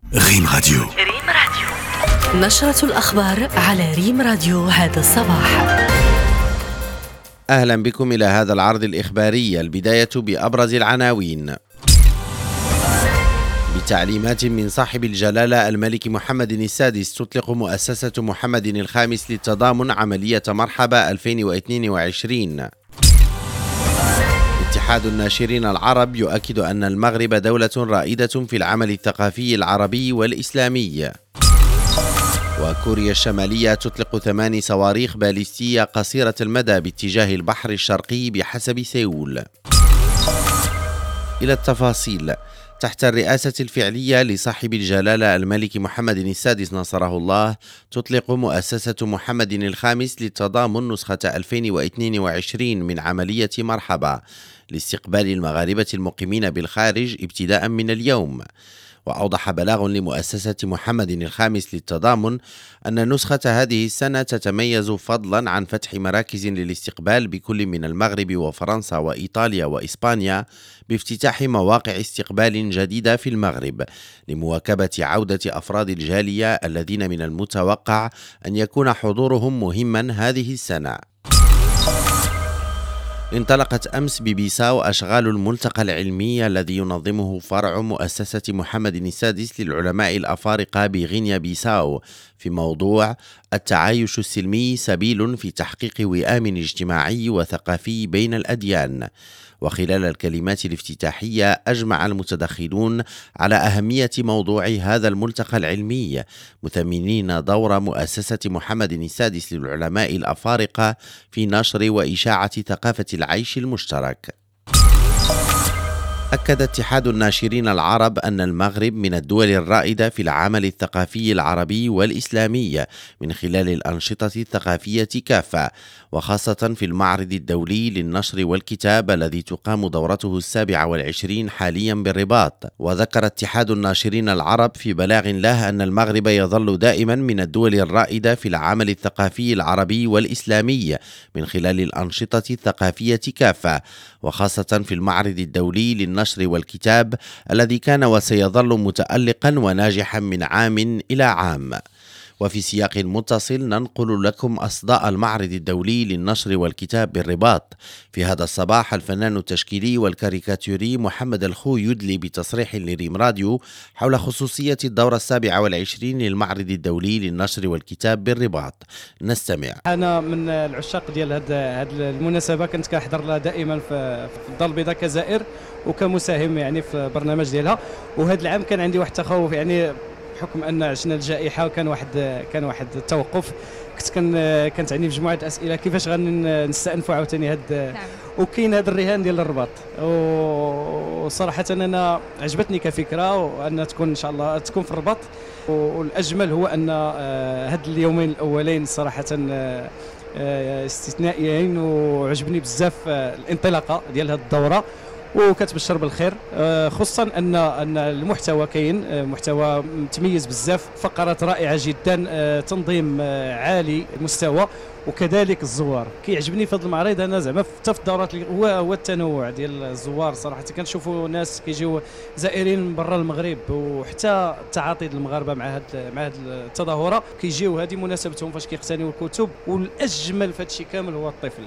ريم راديو. نشرة الأخبار على ريم راديو هذا الصباح. أهلا بكم إلى هذا العرض الإخباري. البداية بأبرز العناوين. بتعليمات من صاحب الجلالة الملك محمد السادس تطلق مؤسسة محمد الخامس للتضامن عملية مرحبا 2022. اتحاد الناشرين العرب يؤكد أن المغرب دولة رائدة في العمل الثقافي العربي والإسلامي. وكوريا الشمالية تطلق 8 صواريخ باليستية قصيرة المدى باتجاه البحر الشرقي بحسب سيول. إلى التفاصيل. تحت الرئاسة الفعلية لصاحب الجلالة الملك محمد السادس نصره الله، تطلق مؤسسة محمد الخامس للتضامن نسخة 2022 من عملية مرحبا لاستقبال المغاربة المقيمين بالخارج ابتداء من اليوم. وأوضح بلاغ لمؤسسة محمد الخامس للتضامن أن نسخة هذه السنة تتميز فضلا عن فتح مراكز للاستقبال بكل من المغرب وفرنسا وإيطاليا وإسبانيا بافتتاح مواقع استقبال جديدة في المغرب لمواكبة عودة أفراد الجالية الذين من المتوقع أن يكون حضورهم مهما هذه السنة. انطلقت أمس ببيساو أشغال الملتقى العلمي الذي ينظمه فرع مؤسسة محمد السادس للعلماء الأفارقة بغينيا بيساو في موضوع التعايش السلمي سبيل في تحقيق وئام اجتماعي وثقافي بين الأديان. وخلال الكلمات الافتتاحية أجمع المتدخلون على أهمية موضوع هذا الملتقى العلمي، مثمنين دور مؤسسة محمد السادس للعلماء الأفارقة في نشر وإشاعة ثقافة العيش المشترك. أكد اتحاد الناشرين العرب أن المغرب من الدول الرائدة في العمل الثقافي العربي والإسلامي من خلال الأنشطة الثقافية كافة، وخاصة في المعرض الدولي للنشر والكتاب الذي تقام دورته 27 حاليا بالرباط. وذكر اتحاد الناشرين العرب في بلاغ له أن المغرب يظل دائما من الدول الرائدة في العمل الثقافي العربي والإسلامي من خلال الأنشطة الثقافية كافة، وخاصة في المعرض الدولي للنشر والكتاب الذي كان وسيظل متألقا وناجحا من عام إلى عام. وفي سياق متصل ننقل لكم أصداء المعرض الدولي للنشر والكتاب بالرباط. في هذا الصباح الفنان التشكيلي والكاريكاتوري محمد الخو يدلي بتصريح لريم راديو حول خصوصية الدورة 27 للمعرض الدولي للنشر والكتاب بالرباط. نستمع. أنا من العشاق ديال هذه المناسبة، كنت كنحضر لها دائما في الدار البيضاء كزائر وكمساهم يعني في برنامج ديالها. وهذا العام كان عندي واحد التخوف، يعني بحكم ان عشنا الجائحه وكان واحد التوقف. كانت عندي مجموعه اسئله كيفاش غنستأنفوا عاوتاني وكاين هذا الرهان ديال الرباط. وصراحه انا عجبتني كفكره، وان تكون ان شاء الله تكون في الرباط. والاجمل هو ان هاد اليومين الاولين صراحه استثنائيين، وعجبني بزاف الانطلاقه ديال هاد الدوره وكتبشر بالخير، خصوصا ان المحتوى كاين محتوى متميز بزاف، فقرات رائعه جدا، تنظيم عالي المستوى، وكذلك الزوار. كيعجبني في هذا المعرض انا زعما حتى في الدورات هو التنوع ديال الزوار. صراحه كنشوفوا ناس كيجيو زائرين من برا المغرب، وحتى التعاطي ديال المغاربه مع هاد التظاهره كيجيو. هذه مناسبتهم فاش كيقتنيوا الكتب، والاجمل في هذا الشيء كامل هو الطفل.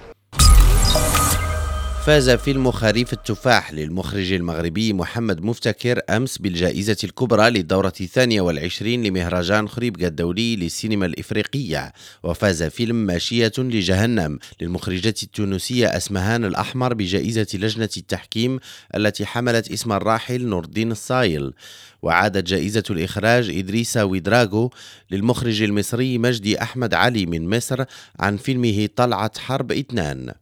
فاز فيلم خريف التفاح للمخرج المغربي محمد مفتكر أمس بالجائزة الكبرى للدورة 22 لمهرجان خريبكا الدولي للسينما الإفريقية. وفاز فيلم ماشية لجهنم للمخرجة التونسية أسمهان الأحمر بجائزة لجنة التحكيم التي حملت اسم الراحل نور الدين الصايل. وعادت جائزة الإخراج إدريسا ويدراغو للمخرج المصري مجدي أحمد علي من مصر عن فيلمه طلعة حرب 2.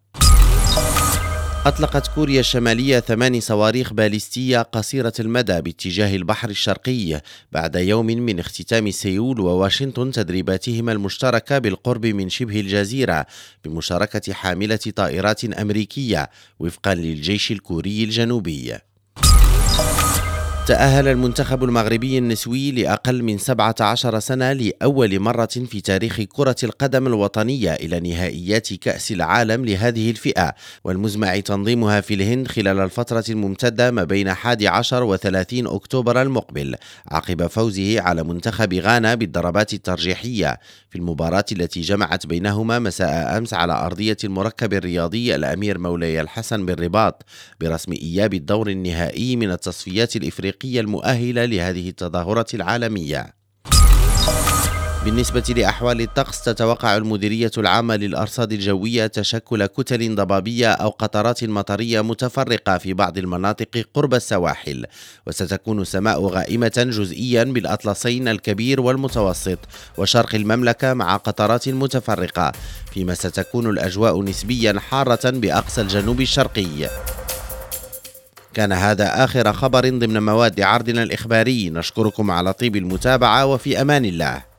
أطلقت كوريا الشمالية 8 صواريخ باليستية قصيرة المدى باتجاه البحر الشرقي بعد يوم من اختتام سيول وواشنطن تدريباتهما المشتركة بالقرب من شبه الجزيرة بمشاركة حاملة طائرات أمريكية وفقا للجيش الكوري الجنوبي. تأهل المنتخب المغربي النسوي لأقل من 17 سنة لأول مرة في تاريخ كرة القدم الوطنية إلى نهائيات كأس العالم لهذه الفئة، والمزمع تنظيمها في الهند خلال الفترة الممتدة ما بين 11 و30 أكتوبر المقبل، عقب فوزه على منتخب غانا بالضربات الترجيحية في المباراة التي جمعت بينهما مساء أمس على أرضية المركب الرياضي الأمير مولاي الحسن بالرباط، برسم إياب الدور النهائي من التصفيات الإفريقية المؤهلة لهذه التظاهرة العالمية. بالنسبة لأحوال الطقس، تتوقع المديرية العامة للأرصاد الجوية تشكل كتل ضبابية أو قطرات مطرية متفرقة في بعض المناطق قرب السواحل، وستكون السماء غائمة جزئيا بالأطلسين الكبير والمتوسط وشرق المملكة مع قطرات متفرقة، فيما ستكون الأجواء نسبيا حارة بأقصى الجنوب الشرقي. كان هذا آخر خبر ضمن مواد عرضنا الإخباري، نشكركم على طيب المتابعة وفي أمان الله.